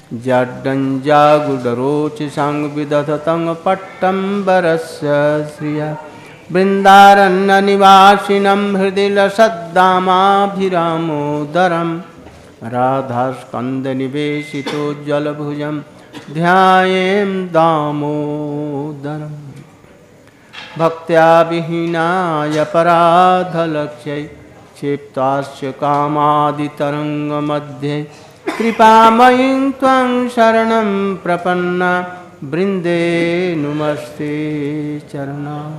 जड्डञ्जागुडरोचिषं विदधतं पट्टम्बरस्य श्रिया वृन्दारण्यनिवासिनं हृदि लसद्दामाभिरामोदरं राधास्कन्दनिवेशितोज्ज्वलभुजं ध्यायें दामोदरम् भक्त्या विहीनाय पराधलक्ष्यै क्षिप्ताश्च कामादितरङ्गमध्ये कृपामयीं त्वं शरणं प्रपन्ना वृन्दे नुमस्ते चरणां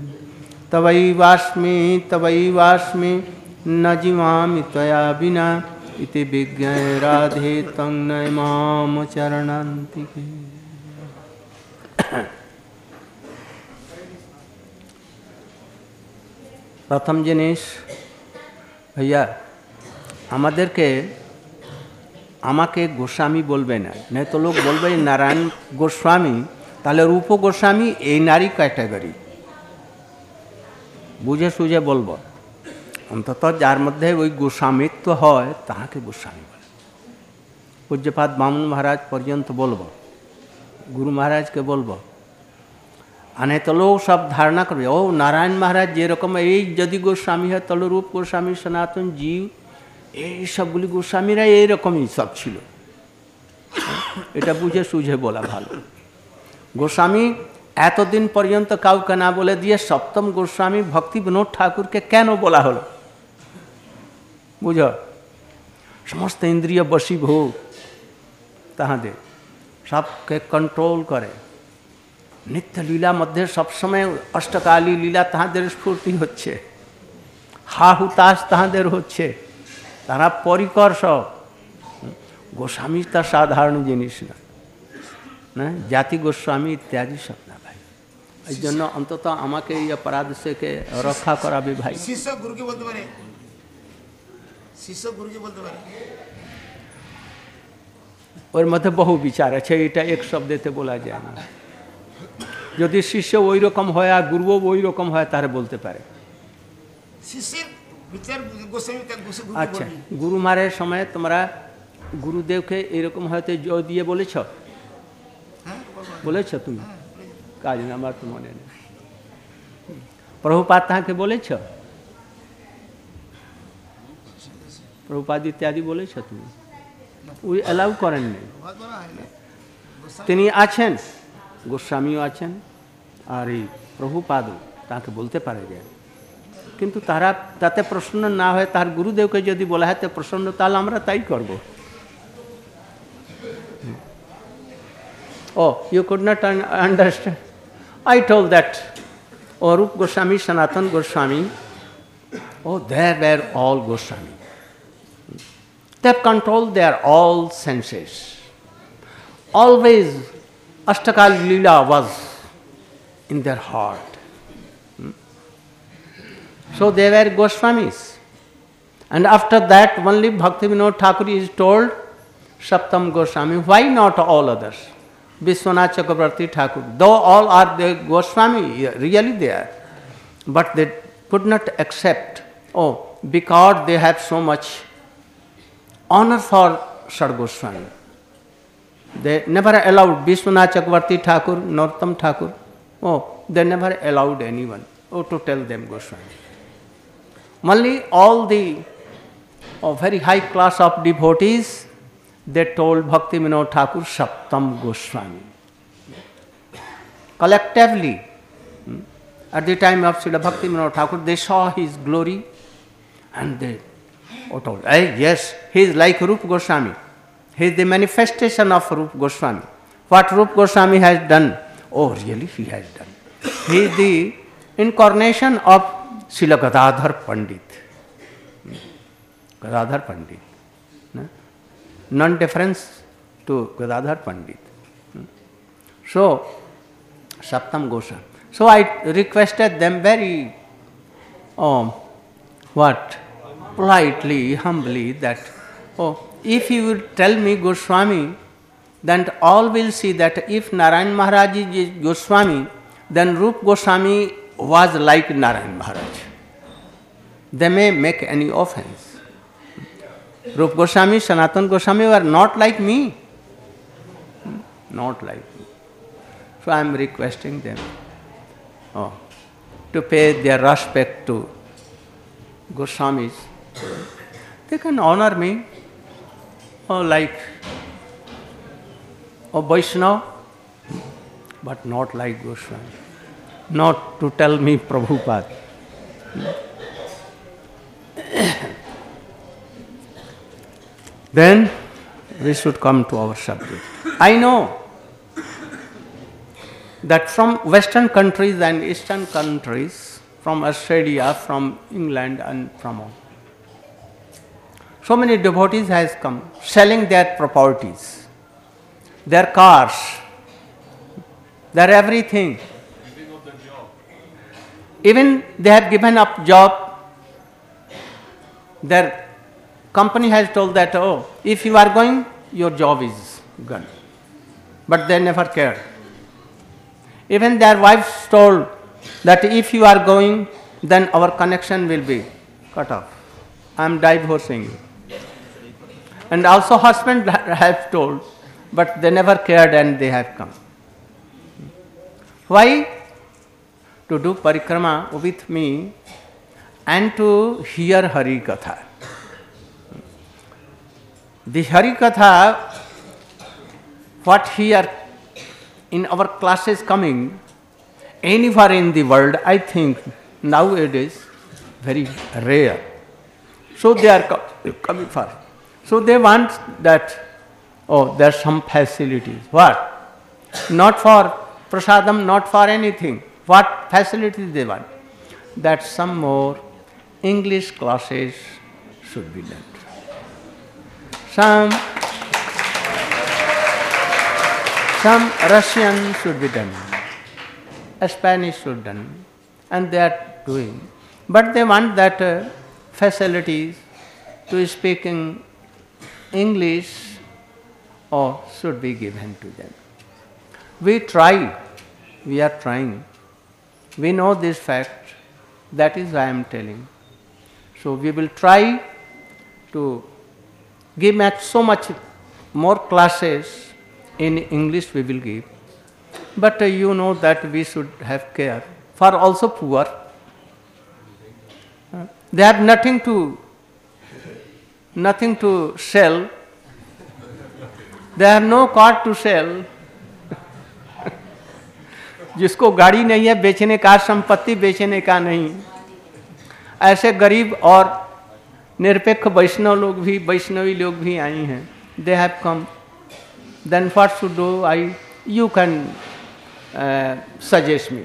तवैवास्मि न जीवामि त्वया विना इति विज्ञाय राधे तं नय माम चरणान्तिके। प्रथम जिनिस भैया আমাদেরকে আমাকে গোস্বামী বলবে না, नहीं तो लोग বলবে নারায়ণ গোস্বামী, তাহলে রূপ গোস্বামী এই নারী ক্যাটাগরি বুঝে সুঝে বলবো। অন্তত যার মধ্যে ওই গোস্বামিত্ব হয় তাহাকে গোস্বামী বলে। पूज्यपाद बामन महाराज पर्यंत बोलबो, गुरु महाराज के बोलबो। आने तो लोग सब धारणा करबे ओ नारायण महाराज जे रकम এই যদি গোস্বামী হয় তাহলে রূপ গোস্বামী সনাতন জীব এই সবগুলি গোস্বামীরা এই রকমই সব ছিল। এটা বুঝে সুঝে বলা ভালো। গোস্বামী এতদিন পর্যন্ত কাউকে না বলে দিয়ে সপ্তম গোস্বামী ভক্তি বিনোদ ঠাকুরকে কেন বলা হলো? বুঝো, সমস্ত ইন্দ্রিয় বশীভূত, তাহাদের सबके कंट्रोल करे। नित्य लीला मध्य सब समय अष्टकाली लीला ताहादेर स्फूर्ति होच्छे, हा हुताश ताहादेर होच्छे, तारा परिकर सब। गोस्वामी तो साधारण जिनिस ना, जाति गोस्वामी इत्यादि सब ना भाई। এই জন্য অন্তত আমাকে এই অপরাধ থেকে রক্ষা করাবে ভাই। শিষ্য গুরুকে বলতে পারে, শিষ্য গুরুকে বলতে পারে। ওর মধ্যে বহু বিচার আছে, এটা এক শব্দেতে বলা যায় না। যদি শিষ্য ওই রকম হয় আর গুরুও ওই রকম হয় তাহলে বলতে পারে। শিষ্যের বিচার গোস্বামী তার গুরু। আচ্ছা, গুরু মারের সময় তোমরা গুরুদেবকে এরকম হয়তো জয় দিয়ে বলেছ? বলেছ তুমি? কাজ না, আমার তো মনে নেই। প্রভুপাদ তাহাকে বলেছ? প্রভুপাদ ইত্যাদি বলেছ তুমি? ওই অ্যালাউ করেন নেই। তিনি আছেন, গোস্বামীও আছেন, আর এই প্রভুপাদও তাকে বলতে পারে যায়। কিন্তু তারা তাতে প্রসন্ন না হয়, তার গুরুদেবকে যদি বলা হয় তো প্রসন্ন, তাহলে আমরা তাই করব। Oh, you could not understand. I told that, oh, Rup Goswami, Sanatan Goswami, oh, they were all Goswami. They have controlled their all senses. Always Ashtakal Leela was in their heart. So they were Goswamis. And after that only Bhakti Vinod Thakur is told Saptam Goswami. Why not all others? Vishwanath Chakravarti Thakur, though all are the Goswami, really they are, but they could not accept, oh, because they have so much honor for Sar Goswami. They never allowed Vishwanath Chakravarti Thakur, Narottam Thakur, oh, they never allowed anyone, oh, to tell them Goswami. Only all the very high class of devotees, they told Bhakti Vinod Thakur Saptam Goswami. Collectively, at the time of Srila Bhakti Vinod Thakur, they saw his glory and they told, hey, yes, he is like Rup Goswami. He is the manifestation of Rup Goswami. What Rup Goswami has done, oh, really he has done. He is the incarnation of Srila Gadadhar Pandit. Gadadhar Pandit. Non-difference to Gadadhar Pandit. So, Saptam Goswami. So I requested them very, politely, humbly that, oh, if you will tell me Goswami, then all will see that if Narayan Maharaj is Goswami, then Rup Goswami was like Narayan Maharaj. They may make any offense. Rup Goswami, Sanatan Goswami were not like me. not like me. So I am requesting them to pay their respect to Goswamis. They can honor me like Vaishnava, but not like Goswami. Not to tell me Prabhupada. Then we should come to our subject. I know that from Western countries and Eastern countries, from Australia, from England and from all, so many devotees has come selling their properties, their cars, their everything. Even they have given up job. Their company has told that, oh, if you are going, your job is gone. But they never cared. Even their wives told that if you are going, then our connection will be cut off. I am divorcing you. And also husband have told, but they never cared and they have come. Why? To do parikrama with me and to hear Hari Katha. The Hari Katha, what here in our classes coming, anywhere in the world, I think nowadays very rare. So they are coming for. So they want that, oh, there are some facilities. What? Not for prasadam, not for anything. What facilities they want? That some more English classes should be done. Some Russian should be done. Spanish should be done. And they are doing. But they want that facilities to speaking English or should be given to them. We try. We are trying. We know this fact, that is why I am telling. So we will try to give so much more classes in English we will give. But you know that we should have care for also poor. They have nothing to sell. They have no car to sell. जिसको गाड़ी नहीं है बेचने का, संपत्ति बेचने का नहीं, ऐसे गरीब और निरपेक्ष वैष्णवी लोग भी आई हैं. They have come. Then what should do? You can suggest me.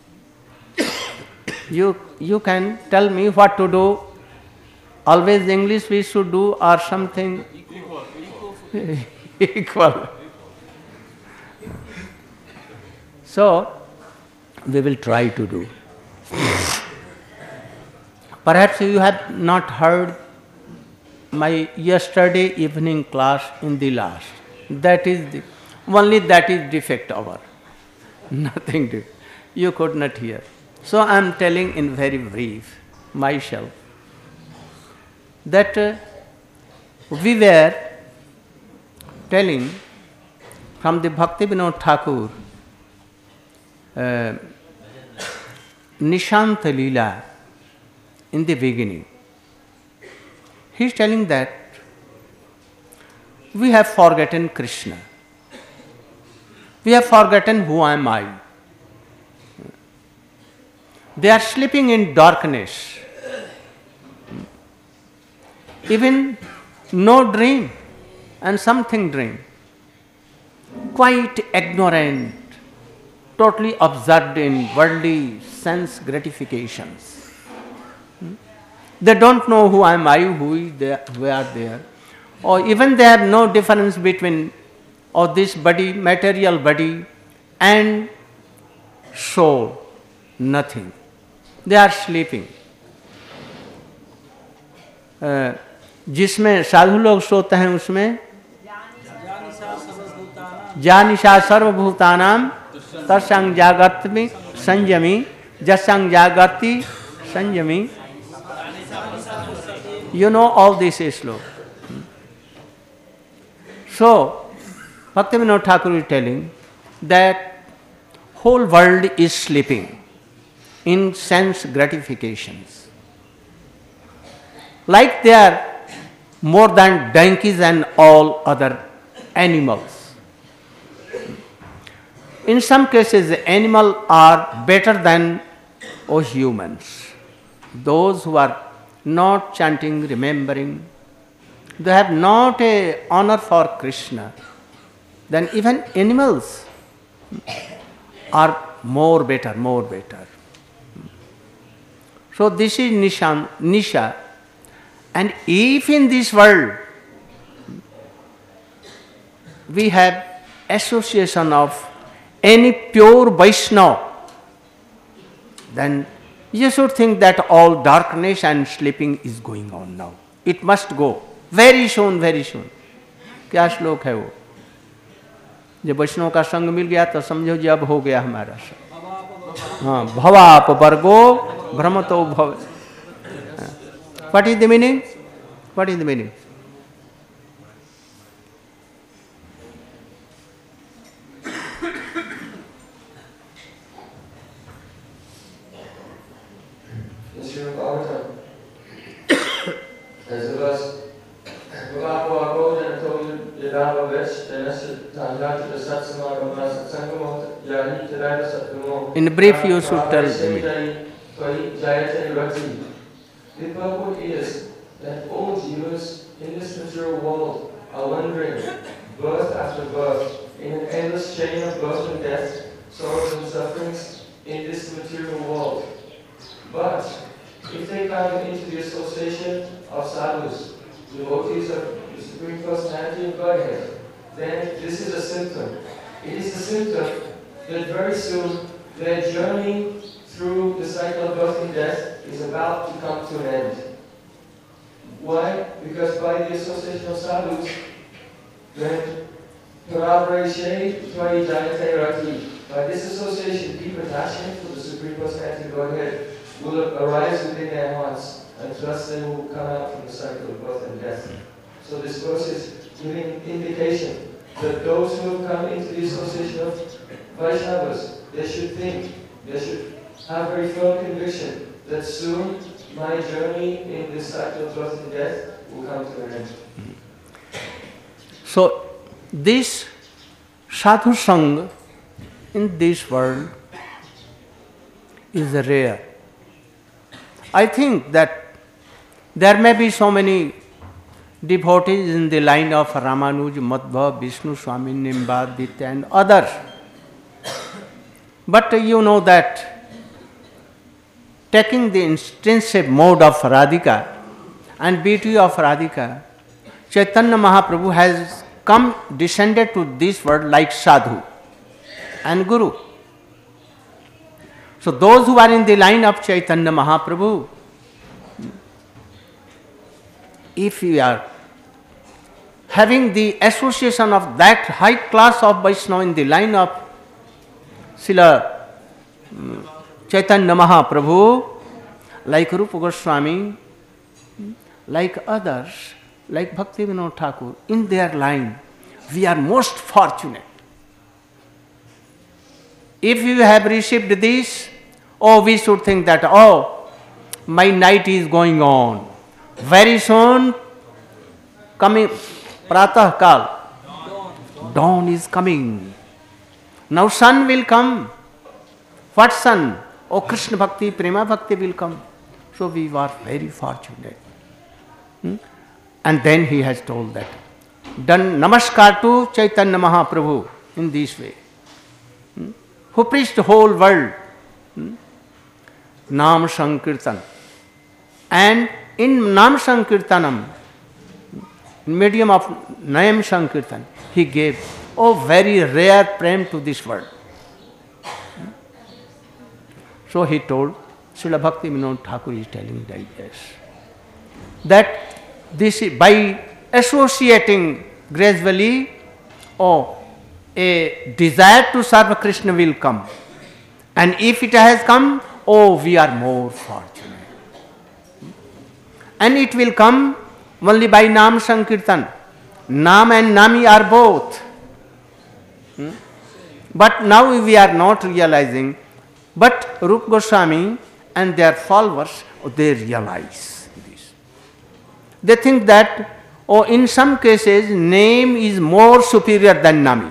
You can tell me what to do. Always English we should do or something equal. So, we will try to do. Perhaps you have not heard my yesterday evening class in the last. That is only that is defect our. Nothing different. You could not hear. So I am telling in very brief myself that we were telling from the Bhakti Vinod Thakur Nishant Leela in the beginning. He is telling that we have forgotten Krishna. We have forgotten who am I. They are sleeping in darkness. Even no dream and something dream. Quite ignorant, totally absorbed in worldly sense gratifications. They don't know who am I, who are there. Or even they have no difference between this body, material body, and soul. Nothing. They are sleeping. जिसमें साधु लोग सोते हैं उसमें जानिशा सर्वभूतानां तत्संग जागर्ति संयमी जसंग जागर्ति संयमी. You know all this slow. So Bhaktivinoda Thakur is telling that whole world is sleeping in sense gratifications. Like they are more than donkeys and all other animals. In some cases, animals are better than humans. Those who are not chanting, remembering, they have not a honor for Krishna, then even animals are more better. So this is Nisha. And if in this world we have association of any pure Vaishnava, then you should think that all darkness and sleeping is going on now. It must go. Very soon. क्या श्लोक है वो? जब वैष्णव का संग मिल गया तो समझो जी अब हो गया हमारा संग. हाँ, भवाप वर्गो भ्रमतो भव. What is the meaning? In brief, you should tell me. The purport is that all jivas in this material world are wandering birth after birth in an endless chain of birth and death, sorrows and sufferings in this material world. But if they come into the association of sadhus, devotees of the Supreme Personality of Godhead, then this is a symptom. It is a symptom that very soon their journey through the cycle of birth and death is about to come to an end. Why? Because by the association of sadhus, then by this association, deep attachment for the Supreme Personality of Godhead will arise within their hearts, and thus they will come out from the cycle of birth and death. So this verse is giving indication that those who have come into the association of Vaishnavas, they should have very firm conviction that soon my journey in this cycle of birth and death will come to an end. So, this sadhu sangha in this world is rare. I think that there may be so many devotees in the line of Ramanuj, Madhva, Vishnu, Swami, Nimbaditya and others. But you know that taking the intrinsic mode of Radhika and beauty of Radhika, Chaitanya Mahaprabhu has descended to this world like sadhu and guru. So those who are in the line of Chaitanya Mahaprabhu, if we are having the association of that high class of Vaishnava in the line of Srila Chaitanya Mahaprabhu, like Rupa Goswami, like others, like Bhaktivinoda Thakur, in their line, we are most fortunate. If you have received this, we should think that, my night is going on. Very soon, coming, Pratah Kal, dawn is coming. Now sun will come. What sun? Krishna Bhakti, Prema Bhakti will come. So we were very fortunate. And then he has told that, done namaskar to Chaitanya Mahaprabhu in this way, who preached the whole world, Nam Sankirtan. And in Nam Sankirtanam, medium of Nayam Sankirtan, he gave very rare prem to this world. So he told, Srila Bhaktivinoda Thakur is telling like this, that this is by associating gradually, a desire to serve Krishna will come. And if it has come, we are more fortunate. And it will come only by Nam Sankirtan. Nam and Nami are both. But now we are not realizing. But Rupa Goswami and their followers, they realize this. They think that, in some cases, name is more superior than Nami.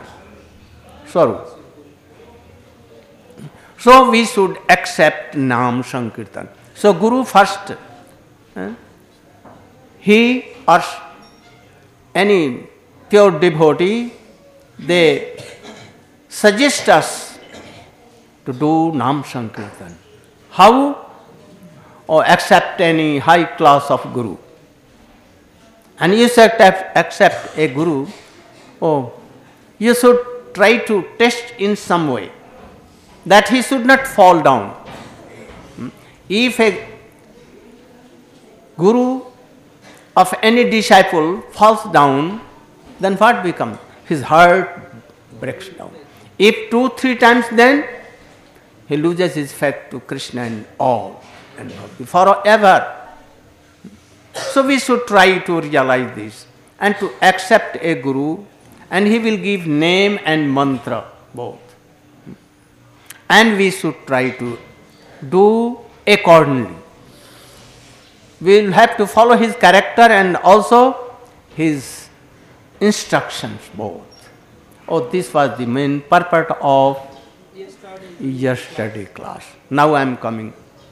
So we should accept Nam Sankirtan. So Guru first, he or any pure devotee, they suggest us to do Nam Sankirtan. How? Accept any high class of Guru. And you should accept a Guru, you should try to test in some way that he should not fall down. If a Guru of any disciple falls down, then what becomes? His heart breaks down. If 2-3 times, then he loses his faith to Krishna and all, and forever. So we should try to realize this and to accept a Guru, and he will give name and mantra both. And we should try to do accordingly. We will have to follow his character and also his instructions both. This was the main purpose of yesterday class. Now I am coming.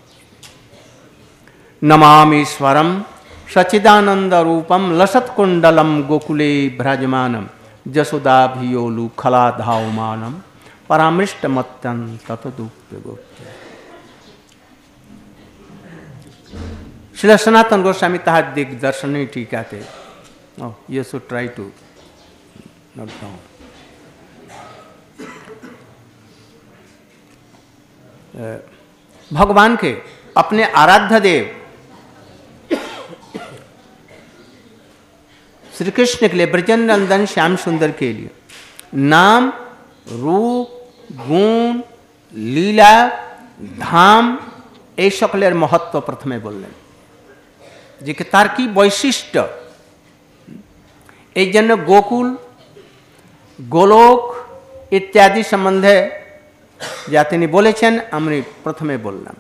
Namamishwaram Sachidananda Rupam Lasat Kundalam Gokule Bhrajamanam Jasodabhiyolu Khala Dhaumanam Paramrishta Mattan Tatadupya Gopya. Srila Sanatana Goswami Tahat Dig Darshani Tikate. You should try to note down. भगवान के अपने आराध्य देव श्री कृष्ण के लिए, ब्रजनंदन श्याम सुंदर के लिए नाम, रूप, गुण, लीला, धाम এই সকলের महत्व प्रथमे বললেন যে তার কি বৈশিষ্ট্য। এই জন্য গোকুল, গোলোক ইত্যাদি সম্বন্ধে যা তিনি বলেছেন আমি প্রথমে বললাম।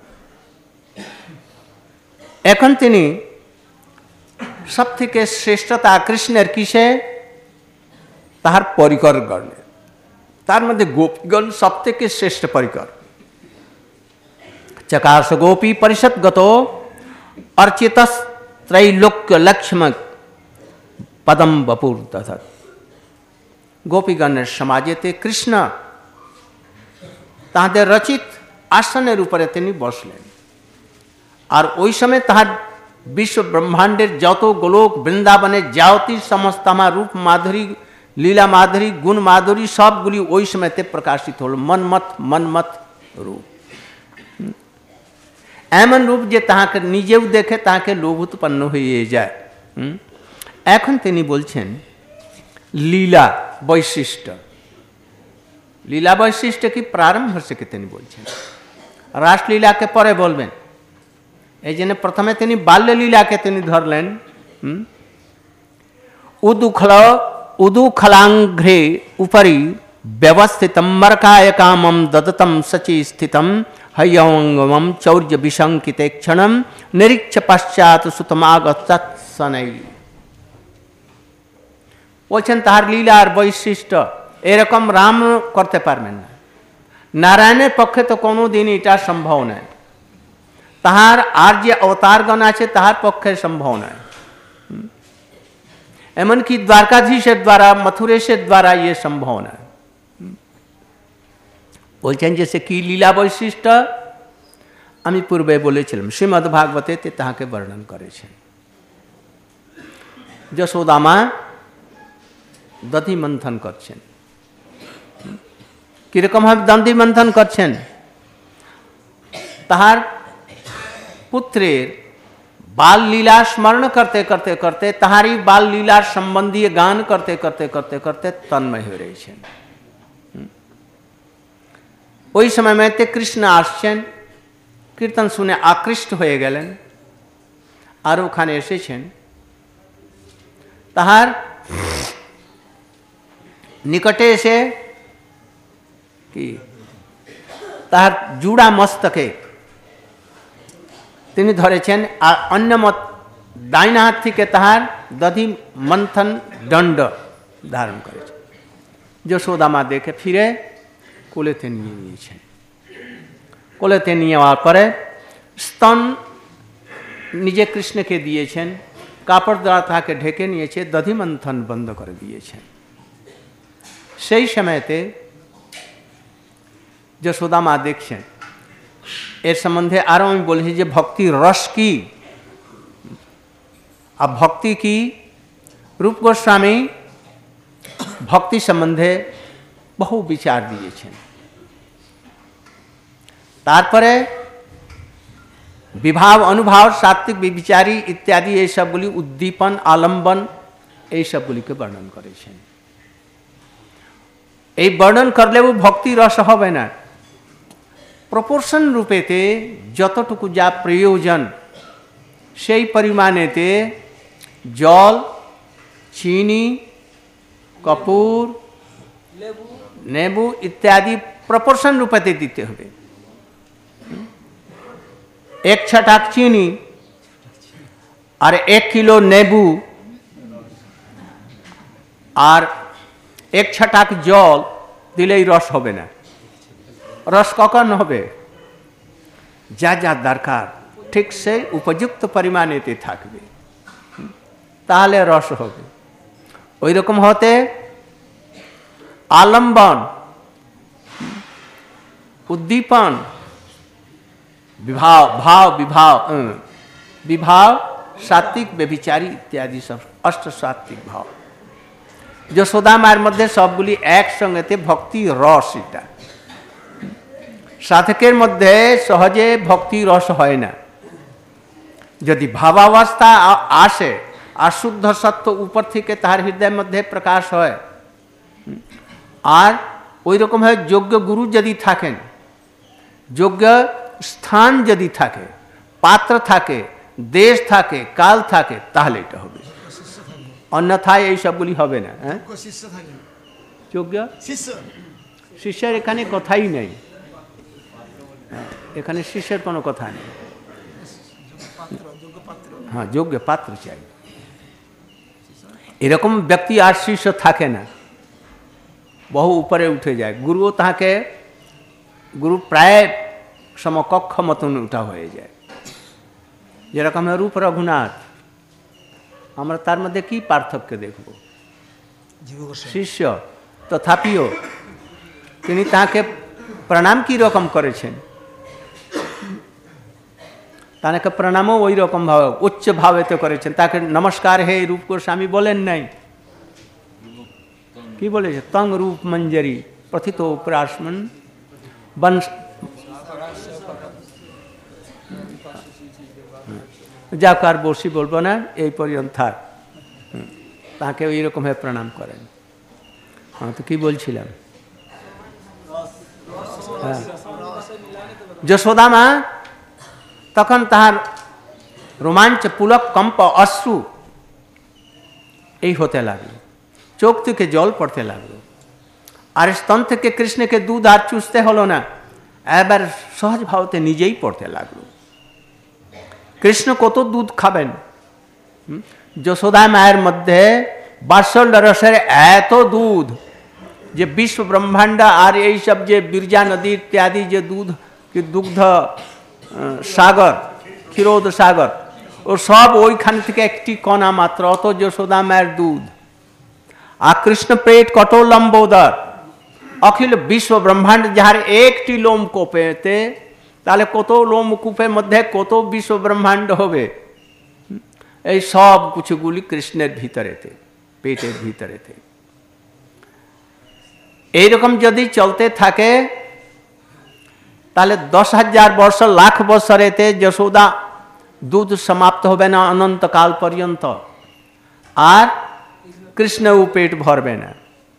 এখন তিনি সব থেকে শ্রেষ্ঠতা কৃষ্ণের কিসে? তাহার পরিকর গণে। তার মধ্যে গোপীগণ সব থেকে শ্রেষ্ঠ পরিকর। चकाश गोपी परिषद गतो अर्चितस त्रैलोक्य लक्ष्म पदम बपुर दधत। गोपीगणের সমাজেতে কৃষ্ণ তাহাদের রচিত আসনের উপরে তিনি বসলেন। আর ওই সময় তাহার বিশ্ব ব্রহ্মাণ্ডের যত গোলক বৃন্দাবনের যাবতীয় সমস্ত আমার রূপ মাধুরী, লীলা মাধুরী, গুণ মাধুরী সবগুলি ওই সময়তে প্রকাশিত হল। মনমত রূপ, এমন রূপ যে তাহাকে নিজেও দেখে তাহাকে লোভ উৎপন্ন হয়ে যায়। এখন তিনি বলছেন লীলা বৈশিষ্ট্য। লীলা বৈশিষ্ট্য কি প্রারম্ভ থেকে তিনি বলছেন, রাসলীলাকে পরে বলবেন। এই জন্য প্রথমে তিনি বাল্যলীলাকে তিনি ধরলেন। উদুখলাঙ্ঘ্রে উপরি ব্যবস্থিতম মরকায় কামম দদতম সচি স্থিতম হয়ঙ্গমম চৌর্য বিশঙ্কিতে ক্ষণম নিরীক্ষ পশ্চাৎ সুতমাগতৎসনৈ। বলছেন তাহার লীলার বৈশিষ্ট্য এরকম রাম করতে পারবেন না, নারায়ণের পক্ষে তো কোনো দিন এটা সম্ভব নয়, তাহার আর যে অবতারগণ আছে তাহার পক্ষে সম্ভব নয়। এমনকি দ্বারকাধীশের দ্বারা, মথুরেশের দ্বারা ইয়ে সম্ভব নয়। বলছেন যে সে কি লীলা বৈশিষ্ট্য আমি পূর্বে বলেছিলাম, শ্রীমদ্ ভাগবতে তাহাকে বর্ণন করেছেন। যশোদামা দধি মন্থন করছেন। কিরকম ভাবে দধি মন্থন করছেন? তাহার পুত্রের बाल लीला स्मरण करते करते करते ताहारी बाल लीला संबंधी गान करते करते करते करते तन्मय हो रही है। ওই সময় में कृष्ण আসছেন, कीर्तन শুনে আকৃষ্ট হয়ে গেলেন, আর ওখানে এসেছেন। তাহার নিকটে এসে কি তার জুড়া মস্তকে তিনি ধরেছেন, আর অন্য মত ডাইনা হাত থেকে তাহার দধি মন্থন দণ্ড ধারণ করেছেন। যশোদা মা দেখে ফিরে কোলেতে নিয়ে নিয়েছেন। কোলেতে নিয়ে যাওয়ার পরে স্তন নিজে কৃষ্ণকে দিয়েছেন, কাপড় দ্বারা তাকে ঢেকে নিয়েছে, দধি মন্থন বন্ধ করে দিয়েছেন। সেই সময়তে যশোদা মা দেখছেন। এর সম্বন্ধে আরও আমি বলেছি যে ভক্তি রস কি, আর ভক্তি কি। রূপ গোস্বামী ভক্তি সম্বন্ধে বহু বিচার দিয়েছেন। তারপরে विभाव अनुभाव सात्विक विचारी इत्यादि এই সবগুলি উদ্দীপন আলম্বন এই সবগুলিকে বর্ণন করেছেন। এই বর্ণন করলেও ভক্তি রস হবে না। প্রপোর্শন রূপেতে যতটুকু যা প্রয়োজন সেই পরিমাণেতে জল, চিনি, কপুর, নেবু ইত্যাদি প্রপোর্শন রূপেতে দিতে হবে। 1 छटाक चीनी और 1 किलो नेबू और 1 छटाक जल दिलेई रस होबे ना। रस कखन होबे? जा जा दरकार ठीक से उपयुक्त परिमाणेते थाकबे, ताहले रस होबे। ओई रकम होते आलम्बन, उद्दीपन, विभाव, भाव, विभाव, विभाव सात्विक व्यभिचारी इत्यादि सब अष्ट सात्विक भाव যশোদা মায়ের মধ্যে সবগুলি একসঙ্গেতে ভক্তি রস। এটা সাধকের মধ্যে সহজে ভক্তি রস হয় না। যদি ভাবাবস্থা আসে আর শুদ্ধ সত্য উপর থেকে তার হৃদয়ের মধ্যে প্রকাশ হয়, আর ওই রকম হয় যোগ্য গুরু যদি থাকেন, যোগ্য স্থান যদি থাকে, পাত্র থাকে, দেশ থাকে, কাল থাকে, তাহলে এটা হবে। অন্যথায় এই সবগুলি হবে না। হ্যাঁ, যোগ্য শিষ্যের এখানে কথাই নেই। এখানে শিষ্যের কোনো কথা নেই। হ্যাঁ, যোগ্য পাত্র চাই। এরকম ব্যক্তি আর শিষ্য থাকে না, বহু উপরে উঠে যায়। গুরুও তাকে গুরু প্রায় সমকক্ষ মতন উঠা হয়ে যায়। যেরকম রূপ রঘুনাথ, আমরা তার মধ্যে কি পার্থক্য দেখব? শিষ্য, তথাপিও তিনি তাকে প্রণাম কি রকম করেছেন, তাকে প্রণামও ওই রকম ভাবে উচ্চ ভাবেতে করেছেন। তাকে নমস্কার হে রূপ গোস্বামী বলেন নাই, কি বলেছে? তং রূপ মঞ্জরি প্রথিত প্রাসমন বংশ যাক, আর বসি বলবো না, এই পর্যন্ত থাক। তাকে ওই রকম ভাবে প্রণাম করেন। তো কি বলছিলাম? হ্যাঁ, যশোদা মা তখন তাহার রোমাঞ্চ, পুলক, কম্প, অশ্রু এই হতে লাগলো, চোখ থেকে জল পড়তে লাগলো। আর স্তন থেকে কৃষ্ণকে দুধ আর চুষতে হলো না, এবার সহজ ভাবতে নিজেই পড়তে লাগলো। কৃষ্ণ কত দুধ খাবেন? যশোদা মায়ের মধ্যে বাৎসল্য রসের এত দুধ যে বিশ্ব ব্রহ্মাণ্ড আর এই সব যে বিরজা নদী ইত্যাদি যে দুধ, দুগ্ধ সাগর, ক্ষীরোদ সাগর, ও সব ওইখান থেকে একটি কণা মাত্র, অত যশোদা মায়ের দুধ। আর কৃষ্ণ পেট কত লম্বোদর, অখিল বিশ্ব ব্রহ্মাণ্ড যাহার একটি লোমকূপেতে, তাহলে কত লোমকূপের মধ্যে কত বিশ্ব ব্রহ্মাণ্ড হবে। এই সব কিছুগুলি কৃষ্ণের ভিতরেতে, পেটের ভিতরেতে। এইরকম যদি চলতে থাকে তাহলে 10,000 বর্ষ, লাখ বছরেতে যশোদা দুধ সমাপ্ত হবে না অনন্তকাল পর্যন্ত, আর কৃষ্ণও পেট ভরবে না।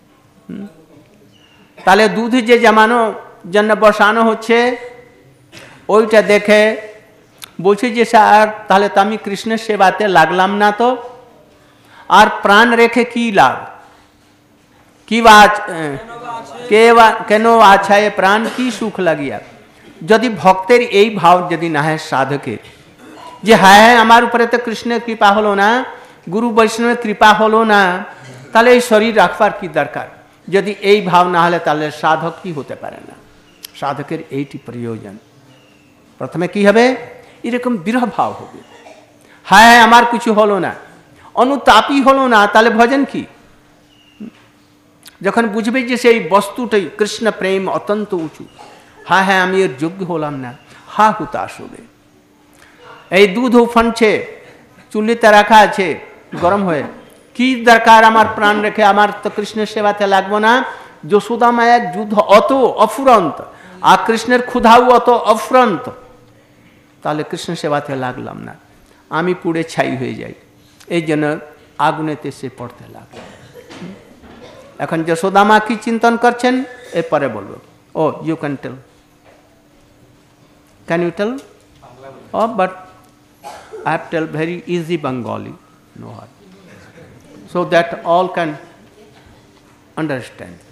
তাহলে দুধ যে জমানো জন্য বসানো হচ্ছে, ওইটা দেখে বলছি যে স্যার, তাহলে তো আমি কৃষ্ণের সেবাতে লাগলাম না, তো আর প্রাণ রেখে কি লাভ? কি বাত? কেন আছায় প্রাণ কি সুখ লাগিয়া। যদি ভক্তের এই ভাব যদি না হয় সাধকের, যে হ্যাঁ আমার উপরে তো কৃষ্ণের কৃপা হলো না, গুরু বৈষ্ণবের কৃপা হলো না, তাহলে এই শরীর রাখবার কি দরকার। যদি এই ভাব না হলে তাহলে সাধক কি হতে পারে না। সাধকের এইটি প্রয়োজন। প্রথমে কি হবে, এরকম বিরহ ভাব হবে। হ্যাঁ আমার কিছু হলো না, অনুতাপই হলো না, তাহলে ভজন কি। যখন বুঝবে যে সেই বস্তুটাই কৃষ্ণ প্রেম অত্যন্ত উঁচু, হ্যাঁ হ্যাঁ আমি এর যোগ্য হলাম না, হা হুতাশ হবে। এই দুধ উফানছে, চুল্লিতে রাখা আছে গরম হয়ে, কি দরকার আমার প্রাণ রেখে, আমার তো কৃষ্ণের সেবাতে লাগবো না। যশোদা মায়ের যুদ্ধ অত অফুরন্ত, আর কৃষ্ণের ক্ষুধাও অত অফুরন্ত, তাহলে কৃষ্ণ সেবাতে লাগলাম না, আমি পুড়ে ছাই হয়ে যাই। এই জন্য আগুনেতে সে পড়তে লাগলো। এখন যশোদা মা কি চিন্তন করছেন এরপরে বলবো। Oh you can tell, can you tell? Oh but I have tell very easy Bengali, no hard, so that all can understand.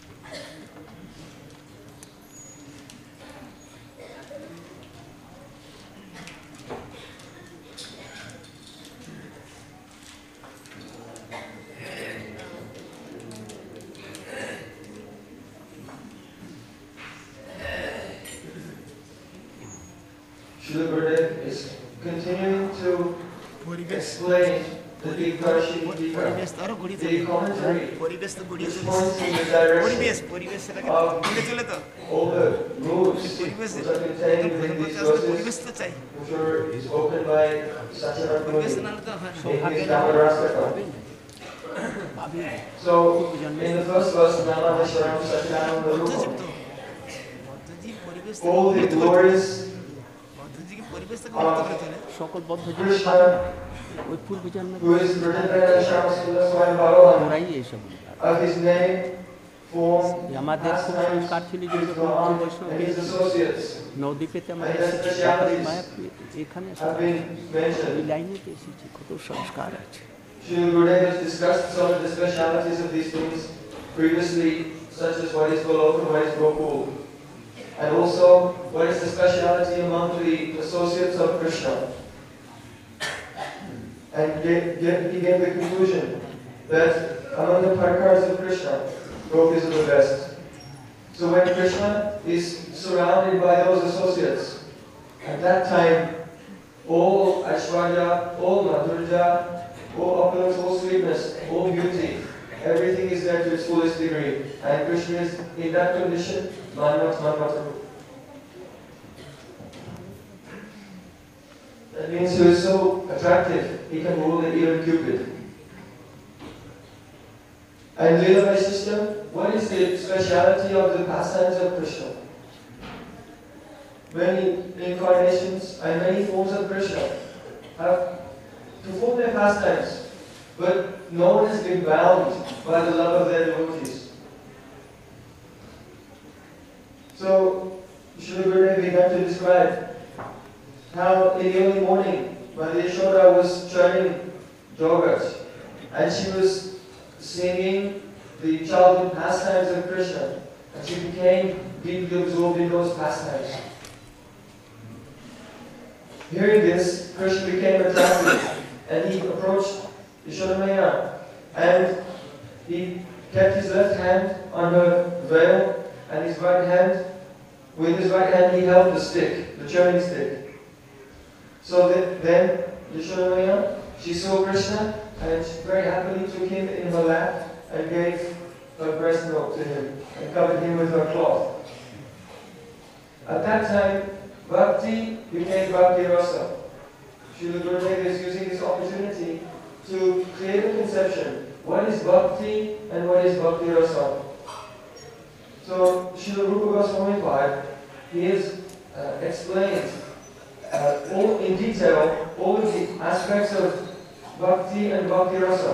Srila Gurudev is continuing to explain the Dikdashi Dika, the commentary which points in the direction of all the rules which are contained within these verses, which were spoken by Satyananda Muni in his Dhammarasaka. So, in the first verse, Namah Sharam Satyananda Rupa, all the glorious সকল বদ্ধ Krishna, ওই পূর্ব জন্মে who is Vrindavan Shyamsundar Swayam Bhagavan, ওরাই এইসব of his name, form, আমাদের খুব pastimes, সংস্কার ছিল যে his যখন Lord, বৈষ্ণব and his associates নদীপেতে and আমাদের their specialities এখানে have been এই mentioned. লাইনেতে এসেছি, কত সংস্কার আছে। Srila Gurudev has discussed some of the specialities of these things previously, such as what is Goloka, what is Gokul, and also what is the speciality among the associates of Krishna. And he gave the conclusion that among the prakars of Krishna, Gopis are the best. So when Krishna is surrounded by those associates, at that time, all Aishwarya, all Madhurya, all opulence, all sweetness, all beauty, everything is there to its fullest degree. And Krishna is in that condition, Manmataru. That means he is so attractive, he can rule even Cupid. And Leela Vaishishtam, what is the speciality of the pastimes of Krishna? Many incarnations and many forms of Krishna have performed their pastimes, but no one has been bound by the love of their devotees. So, Srila Gurudev began to describe how in the early morning, when Yashoda was churning yogurt, and she was singing the childhood pastimes of Krishna, and she became deeply absorbed in those pastimes. Hearing this, Krishna became attracted, and he approached Yashoda Maya, and he kept his left hand on her veil, and his right hand, with his right hand he held the stick, the churning stick. So then Yashoda Maya, she saw Krishna, and she very happily took him in her lap and gave her breast milk to him and covered him with her cloth. At that time, Bhakti became Bhakti Rasa. Srila Gurudev is using this opportunity to create a conception. What is Bhakti and what is Bhakti Rasa? So, Srila Rupa Goswami Pad, he has explained all in detail all of the aspects of Bhakti and Bhakti Rasa.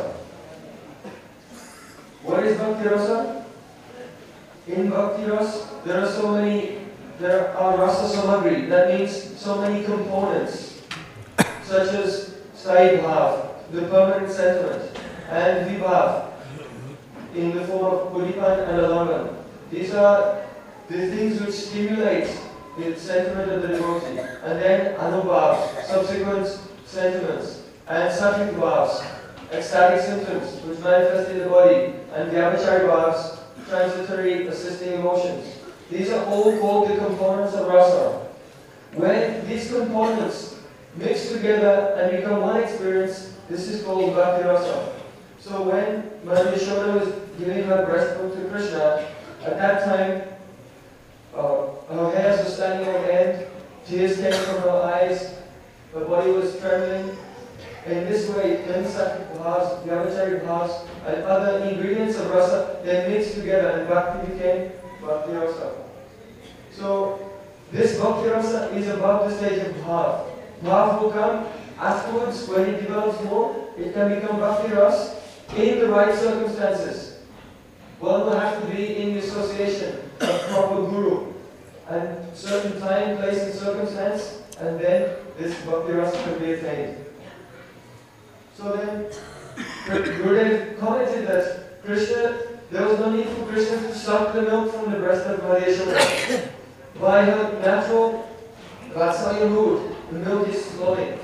What is Bhakti Rasa? In Bhakti Rasa, there are Rasa Samagri, that means so many components, such as Sthai Bhav, the permanent sentiment, and Vibhav, in the form of Puripan and Alangan. These are the things which stimulate the sentiment of the devotee. And then anubhavs, subsequent sentiments, and sattvic bhavs, ecstatic symptoms which manifest in the body, and vyabhachari bhavs, transitory assisting emotions. These are all called the components of rasa. When these components mix together and become one experience, this is called bhakti rasa. So when Mother Yashoda was giving her breast milk to Krishna, at that time her hairs were standing on end, tears came from her eyes, her body was trembling. In this way, then sattvic bhavs, vyabhachari bhavs, and other ingredients of rasa, they mixed together and bhakti became bhakti rasa. So this bhakti rasa is above the stage of bhav. Bhav will come afterwards when it develops more. It can become bhakti rasa in the right circumstances. One will have to be in the association of proper guru and certain time, place, and circumstance, and then this bhakti rasa can be attained. So then, Gurudev commented that Krishna, there was no need for Krishna to suck the milk from the breast of Mother Yashoda. By her natural Vatsalya mood, the milk is flowing.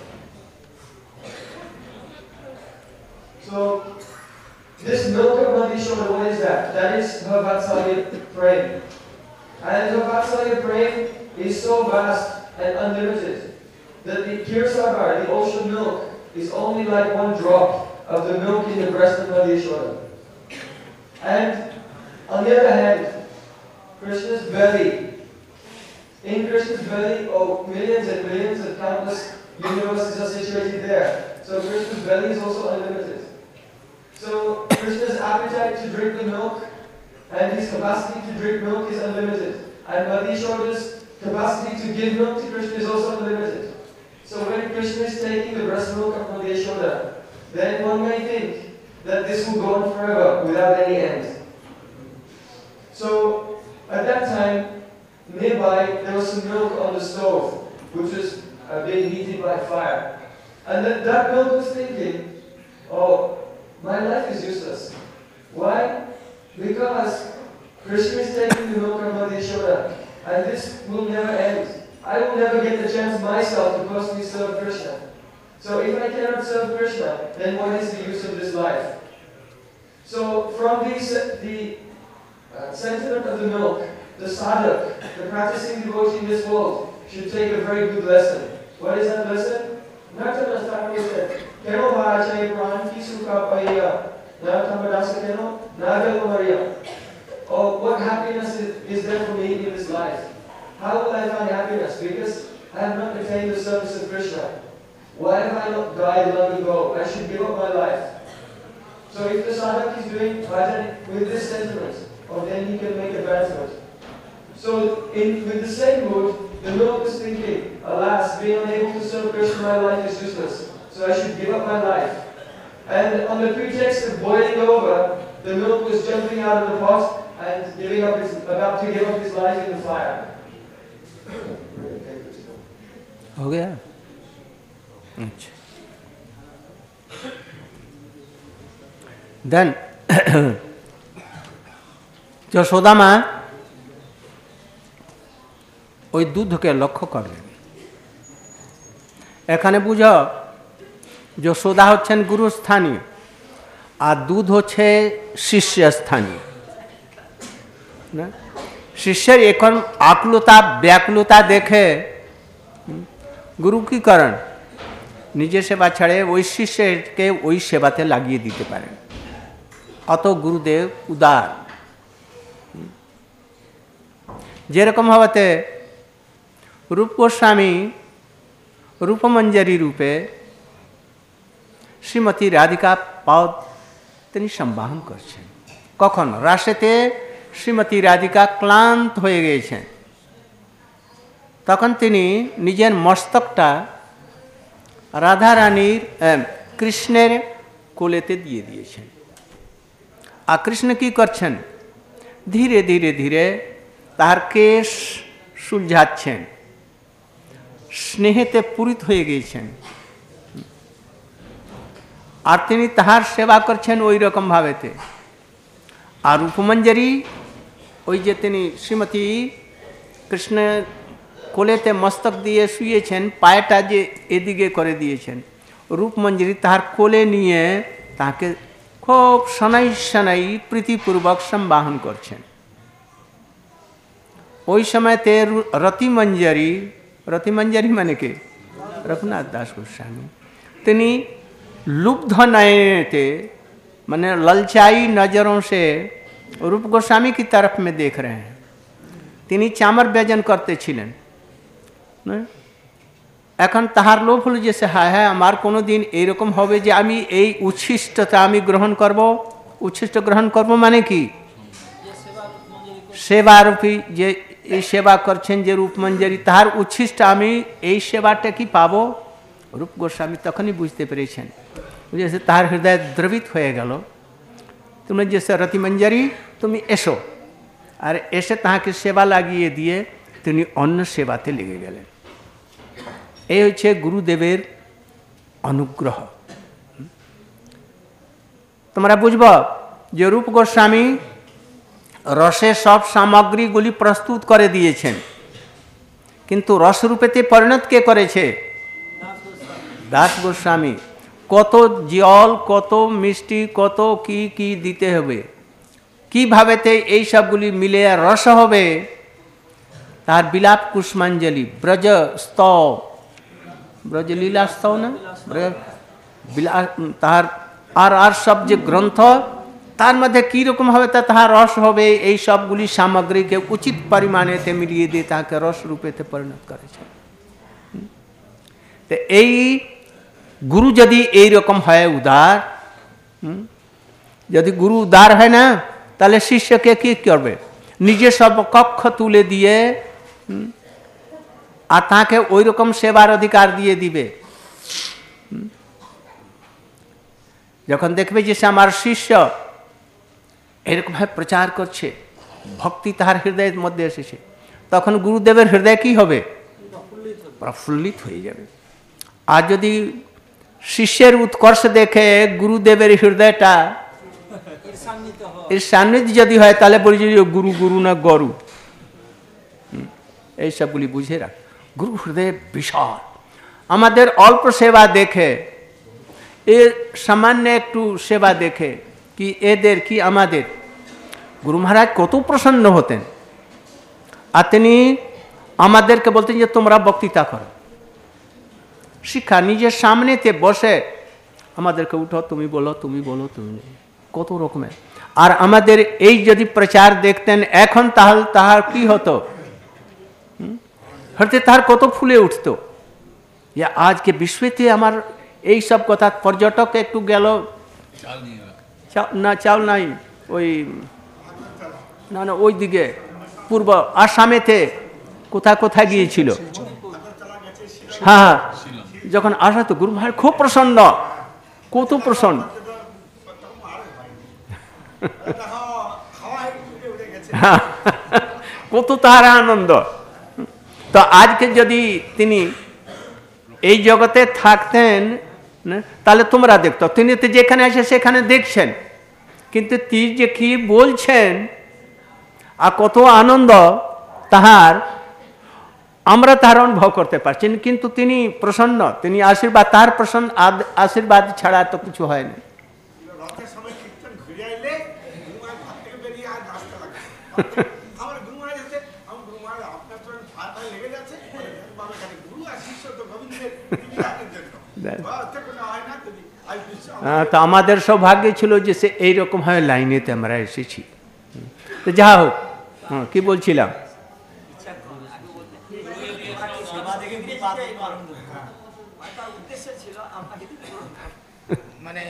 So, this milk of Mother Yashoda, what is that? That is her Vatsalya prem. And her Vatsalya prem is so vast and unlimited that the Kirsagar, the ocean milk, is only like one drop of the milk in the breast of Mother Yashoda. And on the other hand, Krishna's belly, in Krishna's belly, millions and millions of countless universes are situated there. So Krishna's belly is also unlimited. So Krishna's appetite to drink the milk and his capacity to drink milk is unlimited. And Mother Yashoda's capacity to give milk to Krishna is also unlimited. So when Krishna is taking the breast milk of Mother Yashoda, then one may think that this will go on forever without any end. So at that time, nearby there was some milk on the stove, which was being heated by fire. And that milk was thinking, oh, my life is useless. Why? Because Krishna is taking the milk of Mother Yashoda, and this will never end. I will never get the chance myself to personally serve Krishna. So if I cannot serve Krishna, then what is the use of this life? So from the sentiment of the milk, the sadhak, the practicing devotee in this world, should take a very good lesson. What is that lesson? Nartana Thakur said, Keno Bharachay Pran Ki Sukha Paya, Nartamadasa Keno, Nagalo Maria. Oh, what happiness is there for me in this life? How will I find happiness? Because I have not attained the service of Krishna. Why have I not died long ago? I should give up my life. So if the sadhak is doing bhajan with this sentiment, then he can make advancement. So with the same mood, the milk is thinking, alas, being unable to serve Krishna, my life is useless. So I should give up my life. And on the pretext of boiling over, the milk was jumping out of the pot and about to give up his life in the fire. हो गया अच्छा then Yashoda মা ওই দুধকে লক্ষ্য করলেন এখানে বুঝো যশোদা হচ্ছেন গুরুস্থানীয় আর দুধ হচ্ছে শিষ্যস্থানীয় না শিষ্যের এখন আকুলতা ব্যাকুলতা দেখে গুরু কি করেন নিজের সেবা ছাড়ে ওই শিষ্যকে ওই সেবাতে লাগিয়ে দিতে পারেন অত গুরুদেব উদার যেরকম ভাবে রূপ গোস্বামী রূপমঞ্জরি রূপে শ্রীমতী রাধিকা পদ তিনি সম্বাহন করছেন কখন রাসেতে শ্রীমতী রাধিকা ক্লান্ত হয়ে গিয়েছেন তখন তিনি নিজের মস্তকটা রাধারানীর কৃষ্ণের কোলেতে দিয়ে দিয়েছেন আর কৃষ্ণ কি করছেন ধীরে ধীরে ধীরে তার কেশ সুলঝাচ্ছেন স্নেহেতে পূরিত হয়ে গিয়েছেন আর তিনি তাহার সেবা করছেন ওই রকম ভাবেতে আর রূপমঞ্জরি ওই যে তিনি শ্রীমতী কৃষ্ণ কোলেতে মস্তক দিয়ে শুয়েছেন, পায়েটা যে এদিকে করে দিয়েছেন, রূপমঞ্জরি তাহার কোলে নিয়ে তাকে খুব শনাই শনাই প্রীতিপূর্বক সম্বাহন করছেন। ওই সময়তে রতিমঞ্জরি মানে কে? रघुनाथ दास गोस्वामी, तिनी लुब्ध नयनेते माने ललचाई नजरों से रूप गोस्वामी की तरफ में देख रहे हैं। तिनी चामर व्यजन करते छिलेन, এখন তাহার লোভ হলো যে হ্যাঁ হ্যাঁ আমার কোনো দিন এইরকম হবে যে আমি এই উচ্ছিষ্টতা আমি গ্রহণ করব। উচ্ছিষ্ট গ্রহণ করব মানে কি? সেবারূপী যে এই সেবা করছেন যে রূপমঞ্জরি, তাহার উচ্ছিষ্ট আমি এই সেবাটা কি পাবো? রূপ গোস্বামী তখনই বুঝতে পেরেছেন, বুঝেছে তাহার হৃদয় দ্রবিত হয়ে গেল। তুমি যে রতিমঞ্জরি তুমি এসো, আর এসে তাহাকে সেবা লাগিয়ে দিয়ে তিনি অন্য সেবাতে লেগে গেলেন। এই হচ্ছে গুরুদেবের অনুগ্রহ। তোমরা বুঝব যে রূপ গোস্বামী রসে সব সামগ্রীগুলি প্রস্তুত করে দিয়েছেন, কিন্তু রসরূপেতে পরিণত কে করেছে? দাস গোস্বামী। কত জল, কত মিষ্টি, কত কি কি দিতে হবে, কিভাবেতে এই সবগুলি মিলে রস হবে, তার বিলাপ কুষ্মাঞ্জলি, ব্রজ স্তব, ব্রজলীলা স্তব না, তার আর সব যে গ্রন্থ, তার মধ্যে কীরকম হবে তা তাহার রস হবে, এই সবগুলি সামগ্রীকে উচিত পরিমাণেতে মিলিয়ে দিয়ে তাকে রস রূপেতে পরিণত করেছে। তো এই গুরু যদি এইরকম হয় উদার, যদি গুরু উদার হয় না, তাহলে শিষ্যকে কি করবে? নিজে সব কক্ষ তুলে দিয়ে আর তাকে ওই রকম সেবার অধিকার দিয়ে দিবে। যখন দেখবে যে সে আমার শিষ্য এরকমভাবে প্রচার করছে, ভক্তি তাহার হৃদয়ের মধ্যে এসেছে, তখন গুরুদেবের হৃদয় কি হবে? প্রফুল্লিত হয়ে যাবে। আর যদি শিষ্যের উৎকর্ষ দেখে গুরুদেবের হৃদয়টা এর সান্নিধ্য যদি হয়, তাহলে বলি যে গুরু গুরু না গরু, এই সবগুলি বুঝে রাখ। গুরু হৃদয় বিশাল। আমাদের অল্প সেবা দেখে, এর সামান্য একটু সেবা দেখে কি এদের কি আমাদের, গুরু মহারাজ কত প্রসন্ন হতেন। আর তিনি আমাদেরকে বলতেন যে তোমরা বক্তৃতা করো, শিক্ষা নিজের সামনেতে বসে আমাদেরকে উঠো, তুমি বলো, তুমি বলো, তুমি কত রকমের। আর আমাদের এই যদি প্রচার দেখতেন এখন, তাহলে তাহার কি হতো? হয়তো তাহার কত ফুলে উঠত। আজকে বিশ্বতে আমার এই সব কথা, পর্যটক একটু গেল, না চাউল নাই, ওই না না ওই দিকে পূর্ব আসামেতে কোথায় কোথায় গিয়েছিল, হ্যাঁ হ্যাঁ, যখন আসা তো গুরু মহারাজ খুব প্রসন্ন, কত প্রসন্ন, কত তাহার আনন্দ। তো আজকে যদি তিনি এই জগতে থাকতেন, তাহলে তোমরা দেখতো, তিনি তো যেখানে আসে সেখানে দেখছেন, কিন্তু তিনি যে কি বলছেন আর কত আনন্দ তাহার, আমরা তাহার অনুভব করতে পারছি। কিন্তু তিনি প্রসন্ন, তিনি আশীর্বাদ, তাহার প্রসন্ন আশীর্বাদ ছাড়া তো কিছু হয় না। তো আমাদের সৌভাগ্য ছিল যে সে এইরকম ভাবে লাইনেতে আমরা এসেছি। তো যা হোক, কি বলছিলাম? মানে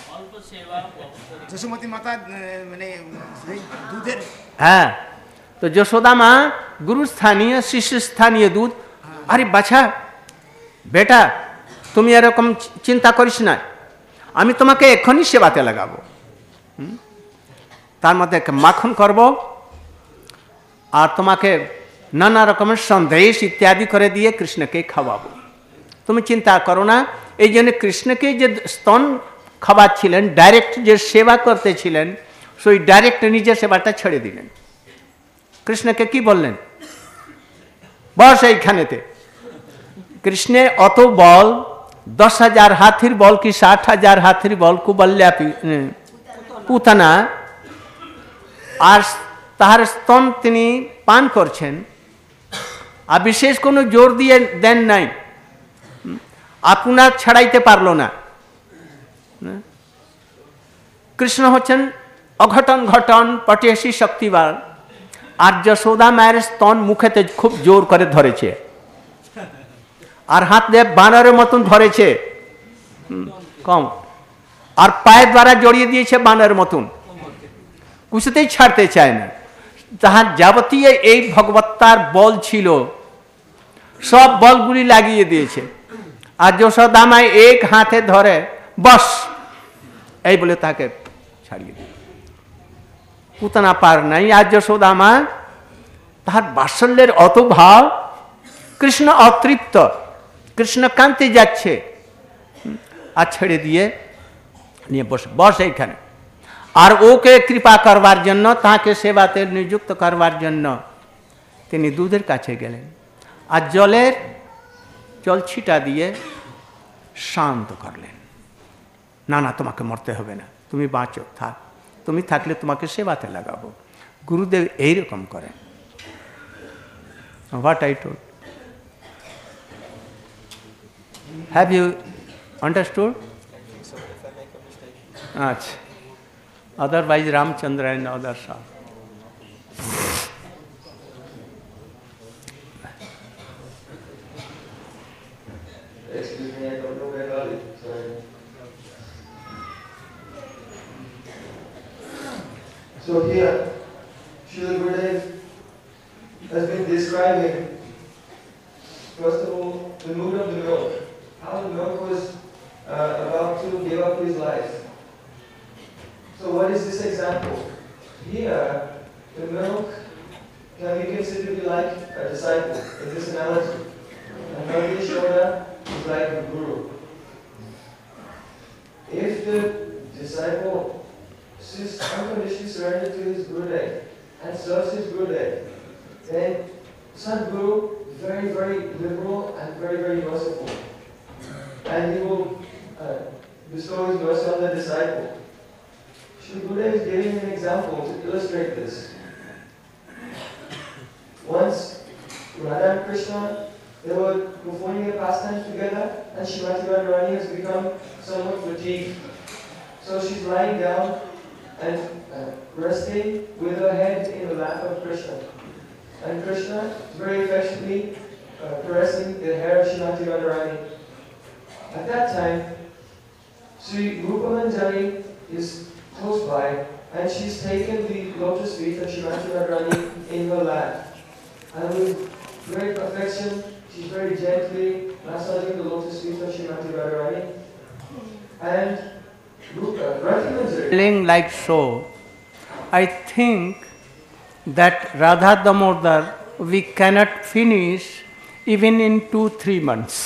যশোমতী মাতা মানে দুধের, হ্যাঁ, তো যশোদা মা গুরু স্থানীয় শিষ্য স্থানীয় দুধ। আরে বাছা, বেটা তুমি এরকম চিন্তা করিস না, আমি তোমাকে এখনই সেবাতে লাগাবো, তার মধ্যে মাখন করব, আর তোমাকে নানা রকমের সন্দেশ ইত্যাদি করে দিয়ে কৃষ্ণকে খাওয়াবো, তুমি চিন্তা করো না। এই জন্য কৃষ্ণকে যে স্তন খাওয়াচ্ছিলেন, ডাইরেক্ট যে সেবা করতেছিলেন, সেই ডাইরেক্ট নিজের সেবাটা ছেড়ে দিলেন। কৃষ্ণকে কি বললেন, বস এইখানেতে। কৃষ্ণের অত বল, 10,000 হাতির বল কি 60,000 হাতির বল, কুবল্যা পুতনা, আর তাহার স্তন তিনি পান করছেন, আর বিশেষ কোনো জোর দিয়ে দেন নাই, আপনার ছাড়াইতে পারল না। কৃষ্ণ হচ্ছেন অঘটন ঘটন পটেশী শক্তিবার, আর যশোদা মায়ের স্তন মুখেতে খুব জোর করে ধরেছে, আর হাত দিয়ে বানরের মতন ধরেছে কম, আর পায়ের দ্বারা জড়িয়ে দিয়েছে বানরের মতন, কিছুতেই ছাড়তে চায় না। তাহার যাবতীয় এই ভগবত্তার বল ছিল, সব বলগুলি লাগিয়ে দিয়েছে, আর যশোদা মায় এক হাতে ধরে বস এই বলে তাকে ছাড়িয়ে দিল। পুতনা পার নাই, আর যশোদা মা তাহার বাৎসল্যের অত ভাব, কৃষ্ণ অতৃপ্ত, কৃষ্ণ কাঁদতে যাচ্ছে, আর ছেড়ে দিয়ে নিয়ে বস এইখানে। আর ওকে কৃপা করবার জন্য, তাকে সেবাতে নিযুক্ত করবার জন্য তিনি দুধের কাছে গেলেন, আর জল ছিটা দিয়ে শান্ত করলেন। না না, তোমাকে মরতে হবে না, তুমি বাঁচো, থাক, তুমি থাকলে তোমাকে সেবাতে লাগাবো। গুরুদেব এইরকম করেন। What I told, have you understood? আচ্ছা, otherwise Ramchandra and others are. Excuse me, I don't know where are you? Sorry. So here, Srila Gurudev has been describing, first of all, the mood of the milk, how the milk was about to give up his life. So what is this example? Here, the milk can be considered to be like a disciple in this analogy. And Nandi Shoda is like a guru. If the disciple is unconditionally surrendered to his Gurudev and serves his Gurudev, then Sadguru is very, very liberal and very, very merciful. And he will bestow his mercy on the disciple. Shri Gurudev is giving an example to illustrate this. Once, Radha and Krishna, they were performing a pastime together, and Srimati Radharani has become somewhat fatigued. So she's lying down and resting with her head in the lap of Krishna. And Krishna is very affectionately caressing the hair of Srimati Radharani. At that time, Sri Rupa Manjari is close by, and she's taken the lotus feet of Srimati Radharani in her lap. And with great affection, she's very gently massaging the lotus feet of Srimati Radharani. And Radha Manjari, Feeling like so, I think that Radha Damodar we cannot finish even in 2-3 months.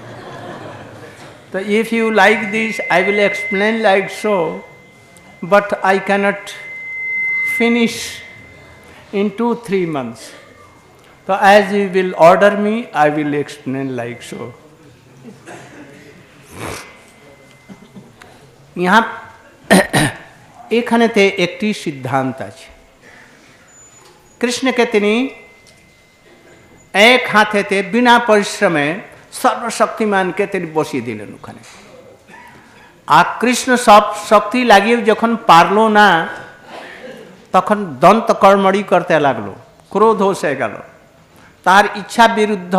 So if you like this, I will explain like so, but I cannot finish in 2-3 months. So as you will order me, I will explain like so. यहाँ এখানেতে একটি সিদ্ধান্ত আছে। কৃষ্ণকে তিনি এক হাতেতে বিনা পরিশ্রমে সর্বশক্তিমানকে তিনি বসিয়ে দিলেন ওখানে। আর কৃষ্ণ সব শক্তি লাগিয়ে যখন পারল না, তখন দন্ত কর্মড়ি করতে লাগলো, ক্রোধ হয়ে গেল, তার ইচ্ছা বিরুদ্ধ,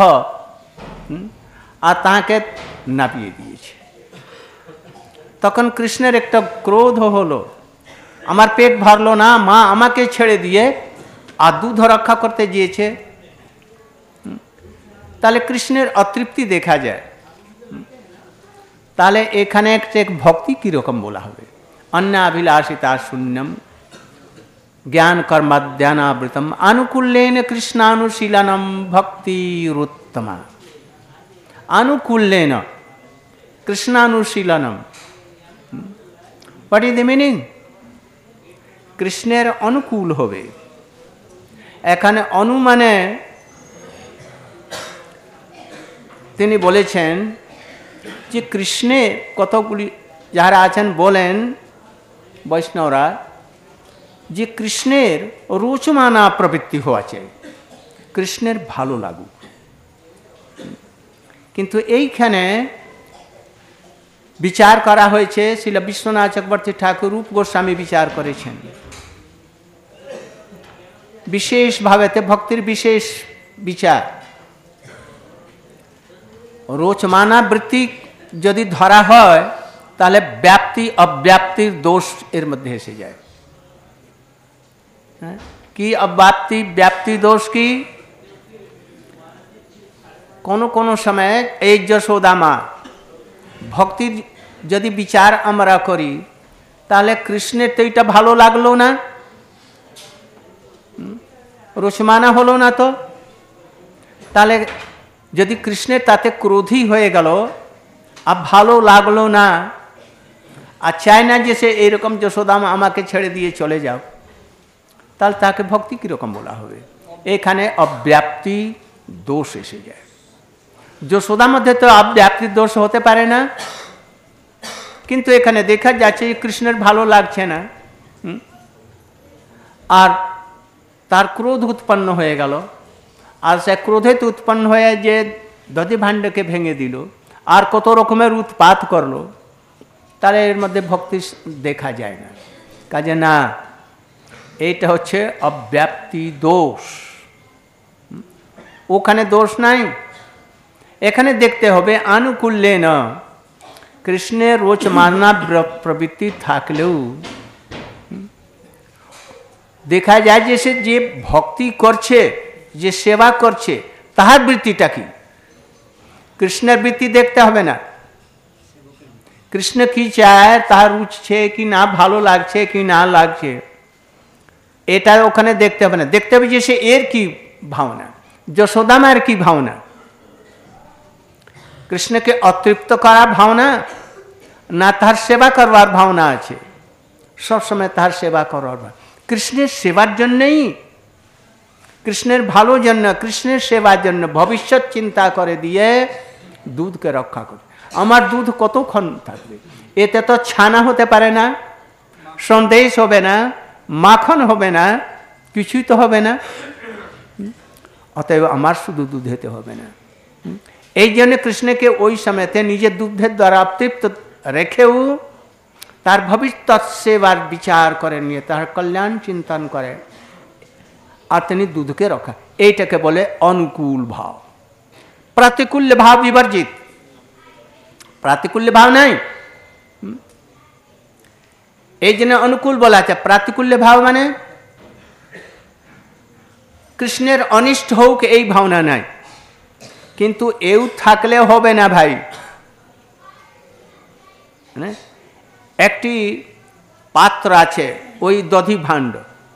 আর তাকে নাপিয়ে দিয়েছে। তখন কৃষ্ণের একটা ক্রোধ হলো, আমার পেট ভরলো না, মা আমাকে ছেড়ে দিয়ে আর দুধ রক্ষা করতে গিয়েছে। তাহলে কৃষ্ণের অতৃপ্তি দেখা যায়। তাহলে এখানে এক ভক্তি কীরকম বলা হবে? অন্যাভিলাষিতা শূন্যম জ্ঞান কর্মাধ্যানাবৃতম আনুকূল্যেন কৃষ্ণানুশীলনম ভক্তিরুত্তমা। আনুকূল্যেন কৃষ্ণানুশীলনম, হোয়াট ইজ দ্য মিনিং? কৃষ্ণের অনুকূল হবে। এখানে অনুমানে তিনি বলেছেন যে কৃষ্ণের কতগুলি যারা আছেন বলেন বৈষ্ণবরা যে কৃষ্ণের রোচমানা প্রবৃত্তি হওয়া চাই, কৃষ্ণের ভালো লাগুক। কিন্তু এইখানে বিচার করা হয়েছে, শ্রীল বিশ্বনাথ চক্রবর্তী ঠাকুর রূপ গোস্বামী বিচার করেছেন বিশেষভাবে, ভক্তির বিশেষ বিচার। রোচমানা বৃত্তি যদি ধরা হয় তাহলে ব্যাপ্তি অব্যাপ্তির দোষ এর মধ্যে এসে যায়। কি অব্যাপ্তি ব্যাপ্তি দোষ কি? কোন সময় এই যশোদামা ভক্তির যদি বিচার আমরা করি তাহলে কৃষ্ণের তো এটা ভালো লাগলো না, রোচমানা হলো না, তো তাহলে যদি কৃষ্ণের তাতে ক্রোধী হয়ে গেল আর ভালো লাগলো না, আর চায় না যে সে এইরকম যশোদামা আমাকে ছেড়ে দিয়ে চলে যাও, তাহলে তাকে ভক্তি কীরকম বলা হবে? এখানে অব্যাপ্তি দোষ এসে যায়। যশোদার মধ্যে তো অব্যাপ্তি দোষ হতে পারে না, কিন্তু এখানে দেখা যাচ্ছে কৃষ্ণের ভালো লাগছে না, আর তার ক্রোধ উৎপন্ন হয়ে গেল, আর সে ক্রোধে উৎপন্ন হয়ে যে দধি ভাণ্ডকে ভেঙে দিল আর কত রকমের উৎপাত করলো, তাহলে এর মধ্যে ভক্তি দেখা যায় না। কাজে না, এইটা হচ্ছে অব্যাপ্তি দোষ। ওখানে দোষ নাই, এখানে দেখতে হবে আনুকূল্যে না। কৃষ্ণের রোচমানা প্রবৃত্তি থাকলেও দেখা যায় যে সে যে ভক্তি করছে, যে সেবা করছে, তাহার বৃত্তিটা কি? কৃষ্ণের বৃত্তি দেখতে হবে না, কৃষ্ণ কি চায়, তাহার রুচছে কি না, ভালো লাগছে কি না লাগছে, এটা ওখানে দেখতে হবে না। দেখতে হবে যে সে এর কি ভাবনা, যশোদামার কি ভাবনা, কৃষ্ণকে অতৃপ্ত করার ভাবনা না তাহার সেবা করবার ভাবনা আছে। সবসময় তাহার সেবা করবার, কৃষ্ণের সেবার জন্যই, কৃষ্ণের ভালোর জন্য, কৃষ্ণের সেবার জন্য ভবিষ্যৎ চিন্তা করে দিয়ে দুধকে রক্ষা করে। আমার দুধ কতক্ষণ থাকবে? এতে তো ছানা হতে পারে না, সন্দেশ হবে না, মাখন হবে না, কিছুই তো হবে না। অতএব আমার শুধু দুধ হতে হবে না। এই জন্য কৃষ্ণকে ওই সময়তে নিজের দুধের দ্বারা তৃপ্ত রেখেও তার ভবিষ্যৎ সেবার বিচার করে নিয়ে তার কল্যাণ চিন্তন করে, আর তিনি দুধকে রক্ষা। এইটাকে বলে অনুকূল ভাব। প্রাতিকূল্য ভাব বিবর্জিত, প্রাতিকূল্য ভাব নাই। এই জন্য অনুকূল বলা আছে। প্রাতিকূল্য ভাব মানে কৃষ্ণের অনিষ্ট হোক এই ভাবনা নাই, কিন্তু এও থাকলে হবে না ভাই। একটি পাত্র আছে ওই দধি ভাণ্ড,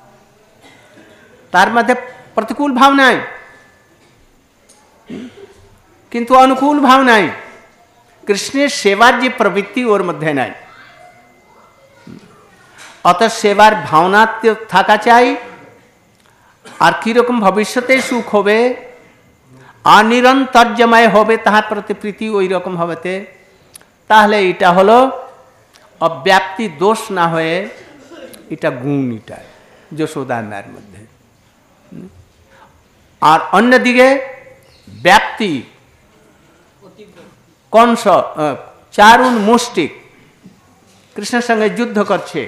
তার মধ্যে প্রতিকূল ভাব নাই কিন্তু অনুকূল ভাব নাই। কৃষ্ণের সেবার যে প্রবৃত্তি ওর মধ্যে নাই, অত সেবার ভাবনা থাকা চাই। আর কিরকম ভবিষ্যতে সুখ হবে আর নিরন্তর্যময় হবে তাহার প্রতি প্রীতি ওই রকম হবেতে, তাহলে এটা হলো অব্যাপ্তি দোষ না হয়ে এটা গুণ, এটা যশোদার মধ্যে। আর অন্যদিকে ব্যাপ্তি, কংস চারুণ মুষ্টিক কৃষ্ণের সঙ্গে যুদ্ধ করছে,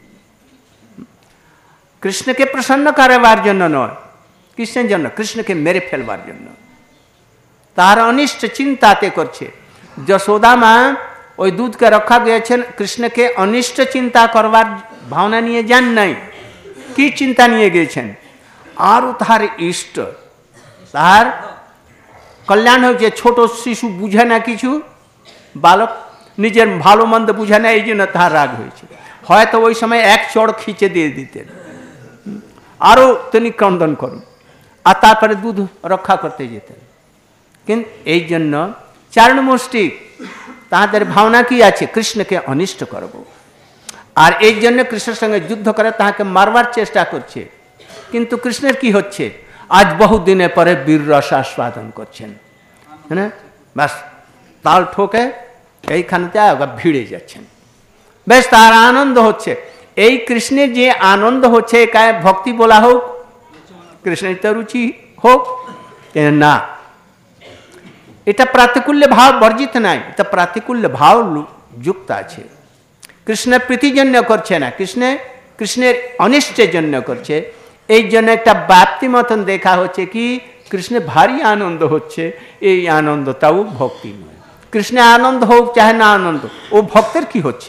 কৃষ্ণকে প্রসন্ন করবার জন্য নয়, কৃষ্ণের জন্য, কৃষ্ণকে মেরে ফেলবার জন্য। তার অনিষ্ট চিন্তাতে করছে। যশোদা মা ওই দুধকে রক্ষা দিয়েছেন, কৃষ্ণকে অনিষ্ট চিন্তা করবার ভাবনা নিয়ে যান নাই। কি চিন্তা নিয়ে গিয়েছেন? আরও তাহার ইষ্ট, তাহার কল্যাণ হয়েছে। ছোট শিশু বুঝে না কিছু, বালক নিজের ভালো মন্দ বুঝে না, এই জন্য তাহার রাগ হয়েছে। হয়তো ওই সময় এক চড় খিচে দিয়ে দিতেন, আরও তিনি ক্রন্দন করুন, আর তারপরে দুধ রক্ষা করতে যেতেন। কিন্তু এই জন্য চারণমুষ্টিক তাহাদের ভাবনা কি আছে? কৃষ্ণকে অনিষ্ট করব। আর এই জন্য কৃষ্ণের সঙ্গে যুদ্ধ করে তাহাকে মারবার চেষ্টা করছে। কিন্তু কৃষ্ণের কি হচ্ছে, আজ বহু দিনে পরে বীর রস আস্বাদন করছেন, হ্যাঁ, ব্যাস তাল ঠোকে এইখানেতে আবার ভিড়ে যাচ্ছেন, বেশ তার আনন্দ হচ্ছে। এই কৃষ্ণের যে আনন্দ হচ্ছে একায় ভক্তি বলা হোক, কৃষ্ণের তো রুচি হোক না, এটা প্রাতিকূল্য ভাব বর্জিত নাই, এটা প্রাতিকূল্য ভাব যুক্ত আছে। কৃষ্ণের প্রীতির জন্য করছে না, কৃষ্ণের অনিষ্টের জন্য করছে। এই জন্য একটা ব্যাপ্তি মতন দেখা হচ্ছে কি কৃষ্ণের ভারী আনন্দ হচ্ছে, এই আনন্দটাও ভক্তি নয়। কৃষ্ণের আনন্দ হোক চাহে না আনন্দ, ও ভক্তের কি হচ্ছে,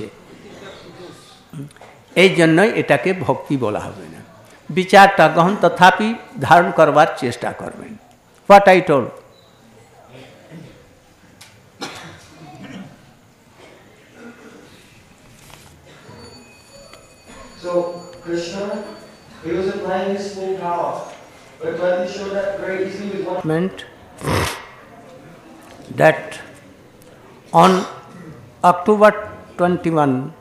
এই জন্যই এটাকে ভক্তি বলা হবে না। বিচারটা গ্রহণ তথাপি ধারণ করবার চেষ্টা করবেন। What I told. So Krishna, he was applying his full power, but Balaji showed that very easily with one. Meant that on October 21,